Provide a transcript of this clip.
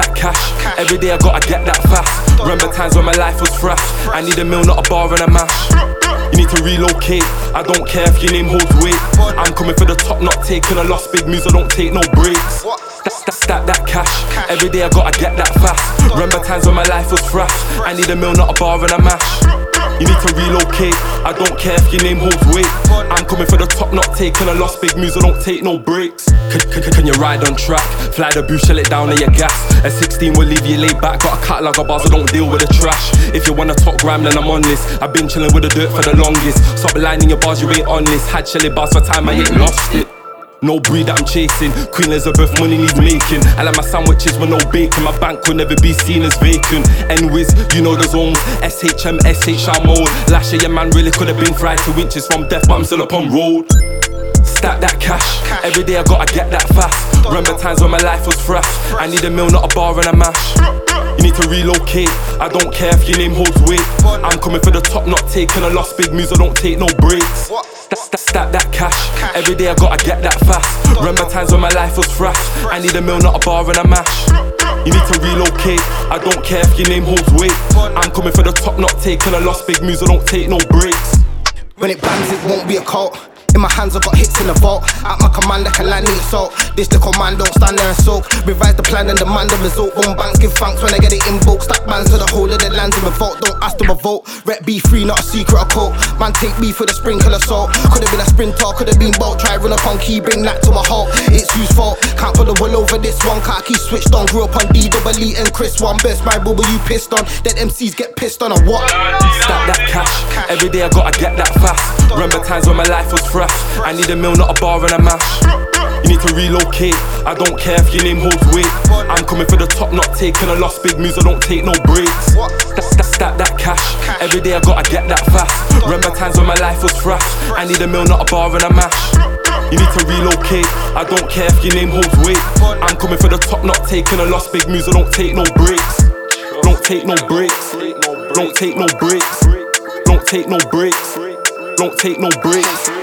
that cash. Every day I gotta get that fast. Remember times when my life was fresh. I need a meal, not a bar and a mash. You need to relocate. I don't care if your name holds weight. I'm coming for the top, not taking a loss. Big moves, I don't take no breaks. Stack that cash. Every day I gotta get that fast. Remember times when my life was fresh. I need a meal, not a bar and a mash. You need to relocate. I don't care if your name holds weight. I'm coming for the top, not taking a loss. Big moves, I don't take no breaks. Can you ride on track? Fly the boost, shell it down at your gas. At 16 will leave you laid back. Got a catalog of bars, I don't deal with the trash. If you wanna talk grime, then I'm on this. I've been chilling with the dirt for the longest. Stop lining your bars, you ain't honest. Had shelly bars for time, I ain't lost it. No breed that I'm chasing. Queen Elizabeth, money needs making. I like my sandwiches with no bacon. My bank will never be seen as vacant. N-Wiz, you know the zones. SHM, SHR mode. Last year your man really could have been fried 2 inches from death, but I'm still up on road. Stack that cash. Every day I gotta get that fast. Remember times when my life was fresh. I need a meal, not a bar and a mash. You need to relocate. I don't care if your name holds weight. I'm coming for the top, not taking a loss. Big moves, I don't take no breaks. Stack that cash. Every day I gotta get that fast. Remember times when my life was fresh. I need a meal, not a bar and a mash. You need to relocate. I don't care if your name holds weight. I'm coming for the top, not taking a loss. Big moves, I don't take no breaks. When it bangs, it won't be a cult. In my hands, I got hits in the vault. At my command, I can land the assault. This the command, don't stand there and soak. Revise the plan and demand the result. One banks give thanks when I get it in bulk. Stack bands to the whole of the lands in revolt. Don't ask them a vote. Rep B3, not a secret or cult. Man, take me for the sprinkle assault. Could've been a sprinter, could've been bolt. Try run up on key, bring that to a halt. It's whose fault? Can't put the wool over this one. Khaki switched on. Grew up on D-double-E and Chris one. Best my bubble, you pissed on. Dead MCs get pissed on or what? Stack that cash. Every day I gotta get that fast. Remember times when my life was fresh. I need a meal, not a bar and a mash. You need to relocate. I don't care if your name holds weight. I'm coming for the top, not taking a loss. Big moves, I don't take no breaks. Stack that cash. Every day I gotta get that fast. Remember times when my life was fresh. I need a meal, not a bar and a mash. You need to relocate. I don't care if your name holds weight. I'm coming for the top, not taking a loss. Big moves, I don't take no breaks. Don't take no breaks. Don't take no breaks. Don't take no breaks. Don't take no breaks.